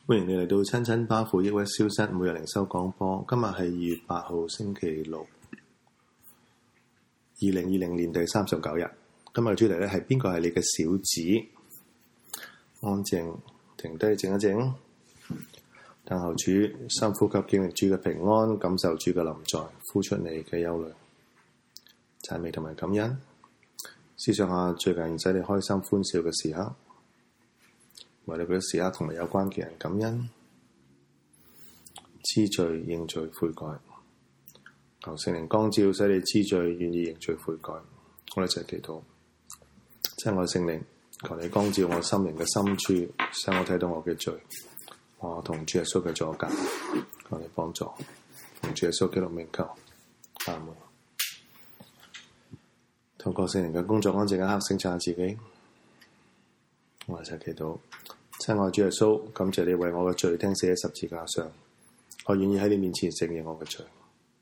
歡迎你嚟到親親巴父抑鬱消失每日靈修廣播。今日係2月8號星期六，2020年第39日。今日嘅主題咧係邊個係你嘅小子？安靜，停低，靜一靜，等候主，深呼吸，經歷主嘅平安，感受主嘅臨在，呼出你嘅憂慮、讚美同埋感恩。思想下最近使你開心歡笑嘅時刻，為你嗰啲時刻同埋有關嘅人感恩，知罪認罪悔改，求聖靈光照，使你知罪願意認罪悔改。我哋一齊祈禱，親愛聖靈，求你光照我心靈嘅深處，使我睇到我嘅罪，我同主耶穌嘅阻隔，求你幫助，同主耶穌基督名求，阿門。透過聖靈嘅工作，安靜一刻省察自己。我哋一齊祈禱，親愛主耶穌，感謝你為我嘅罪釘死喺十字架上，我願意喺你面前承認我嘅罪，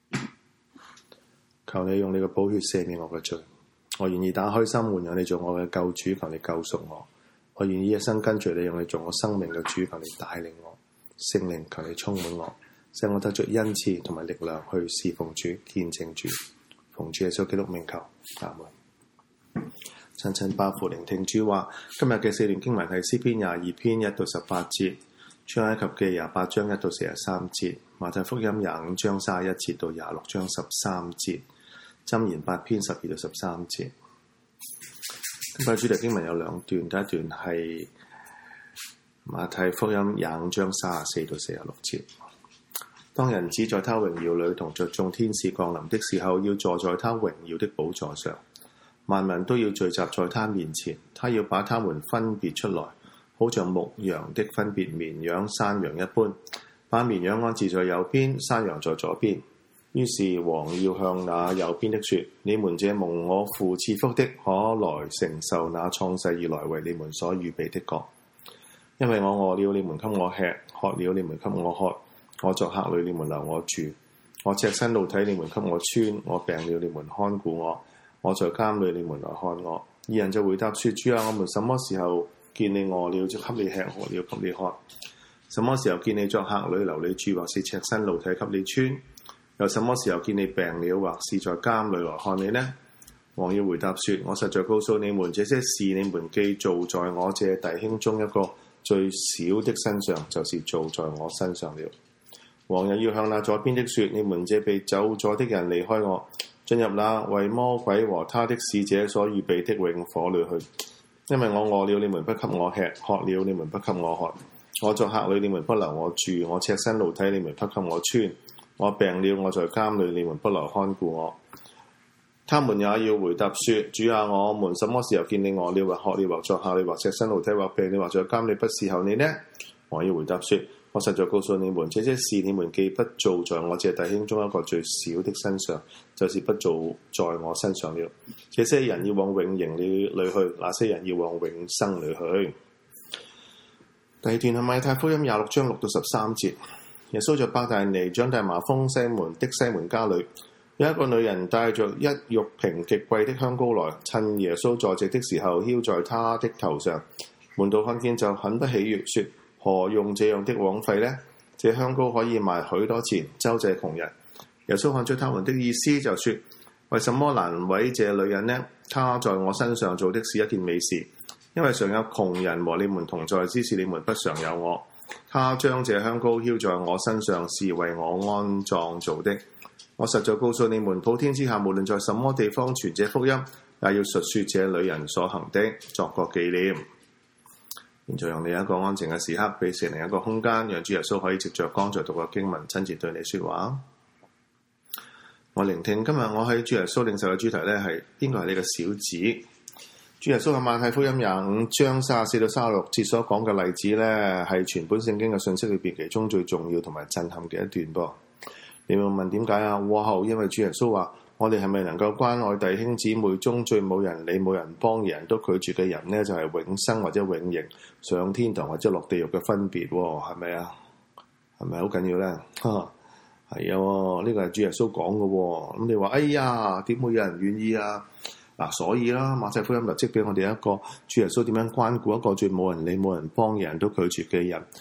求你用你嘅寶血赦免我嘅罪，我願意打開心門，讓你做我嘅救主，求你救贖我，我願意一生跟隨你，用你做我生命嘅主，求你帶領我，聖靈求你充滿我，使我得着恩賜同埋力量去侍奉主、見證主，奉主耶穌基督名求，阿門。親親巴父聆聽主話，今日嘅4段經文係詩篇22篇1到18節，出埃及記28章1到43節，馬太福音25章31節到26章13節，箴言8篇12到13節。今日主題經文有兩段，第一段係馬太福音25章34到46節。當人子在他榮耀裏同着眾天使降臨的時候，要坐在他榮耀的寶座上，萬民都要聚集在他面前，他要把他們分別出來，好像牧羊的分別綿羊山羊一般，把綿羊安置在右邊，山羊在左邊。於是王要向那右邊的說：你們這蒙我父賜福的，可來承受那創世以來為你們所預備的國。因為我餓了，你們給我吃；渴了，你們給我喝；我作客旅，你們留我住；我赤身露體，你們給我穿；我病了，你們看顧我；我在監裏，你們來看我。二人就回答說：主啊，我們什麼時候見你餓了就給你吃，渴了給你喝？什麼時候見你作客旅留你住，或是赤身露體給你穿？有什麼時候見你病了，或是在監裏來看你呢？王要回答說：我實在告訴你們，這些事你們既做在我這弟兄中一個最小的身上，就是做在我身上了。王又要向那左邊的說：你們這被咒詛的人，離開我，進入那為魔鬼和他的使者所預備的永火裏去。因為我餓了，你們不給我吃；渴了，你們不給我喝；我作客旅，你們不留我住；我赤身露體，你們不給我穿；我病了，我在監裏，你們不來看顧我。他們也要回答說：主啊，我們什麼時候見你餓了，或渴了，或作客旅，或赤身露體，或病了，或在監裏，不伺候你呢？我要回答說：我實在告訴你們，這些事你們既不做在我這弟兄中一個最小的身上，就是不做在我身上了。這些人要往永刑裏去，那些人要往永生裏去。第二段係馬太福音26章6到13節。耶穌在伯大尼長大麻風西門的西門家裏，有一個女人帶着一玉瓶極貴的香膏來，趁耶穌坐席的時候，澆在他的頭上。門徒看見就很不喜悅，說：何用這樣的枉費呢？這香膏可以賣許多錢，周濟窮人。耶穌看出他們的意思，就說：為什麼難為這女人呢？她在我身上做的是一件美事，因為常有窮人和你們同在，只是你們不常有我。他將這香膏澆在我身上，是為我安葬做的。我實在告訴你們，普天之下無論在什麼地方傳這福音，也要述說這女人所行的，作個紀念。現在用你一個安靜嘅時刻，俾聖靈一個空間，讓主耶穌可以藉着剛才讀嘅經文親自對你說話。我聆聽今日我喺主耶穌領受嘅主題呢，係邊個係你嘅小子？主耶穌喺馬太福音25章34到36節所講嘅例子呢，係全本聖經嘅信息裏邊其中最重要同埋震撼嘅一段噃。你會問點解啊？過後因為主耶穌話：我哋係咪能夠關愛弟兄姊妹中最冇人理、冇人幫、人都拒絕嘅人呢？就係永生或者永刑、上天堂或者落地獄嘅分別，係咪啊？係咪好緊要呢？係啊，呢個係主耶穌講嘅。咁你話：哎呀，點會有人願意啊？嗱，所以啦，馬太福音立即俾我哋一個主耶穌點樣關顧一個最冇人理、冇人幫嘅人都拒絕嘅人。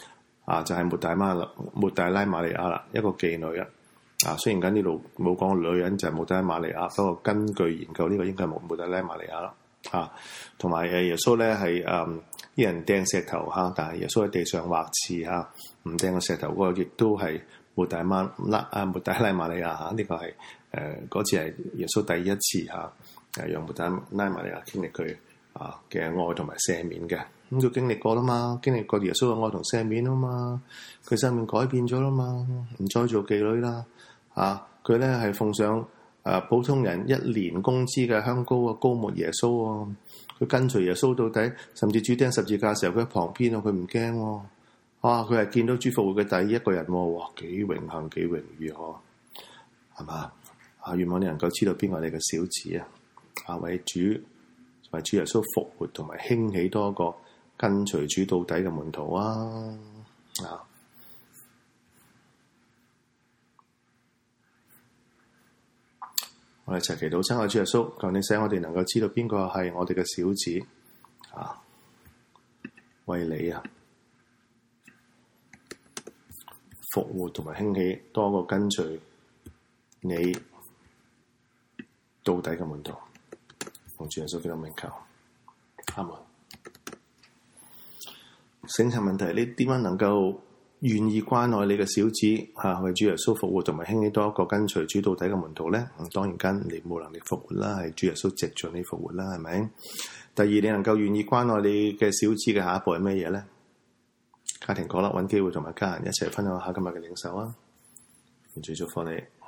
就係抹大拉瑪利亞啦，一個妓女啊。雖然緊呢度冇講女人就係抹大拉瑪利亞，不過根據研究呢個應該係抹大拉瑪利亞啦。同埋耶穌咧係啲人掟石頭但係耶穌喺地上畫刺唔掟個石頭嗰個亦都係抹大拉瑪利亞呢個係嗰次係耶穌第一次讓抹大拉瑪利亞經歷佢嘅愛同埋赦免嘅。咁佢經歷過啦嘛，經歷過耶穌嘅愛同赦免啊嘛，佢生命改變咗啦嘛，唔再做妓女啦。佢咧係奉上普通人1年工資嘅香膏膏抹耶穌喎，佢跟隨耶穌到底，甚至主釘十字架嘅時候佢喺旁邊佢唔驚喎。佢係見到主復活嘅第一個人喎，哇！幾榮幸幾榮譽係嘛？願望你能夠知道邊個係你嘅小子為主耶穌復活同埋興起多一個跟隨主到底嘅門徒我哋一齊祈禱，親愛主耶穌，求你使我哋能夠知道邊個係我哋嘅小子為你復活同埋興起多個跟隨你到底嘅門徒，奉主耶穌基督名求，阿門。醒察問題，你點樣能夠願意關愛你嘅小子為主耶穌復活同埋興起多一個跟隨主到底嘅門徒咧？當然間你冇能力復活啦，係主耶穌藉著你復活啦，係咪？第二，你能夠願意關愛你嘅小子嘅下一步係咩嘢咧？家庭角落揾機會同埋家人一齊分享下今日嘅領受願主祝福你。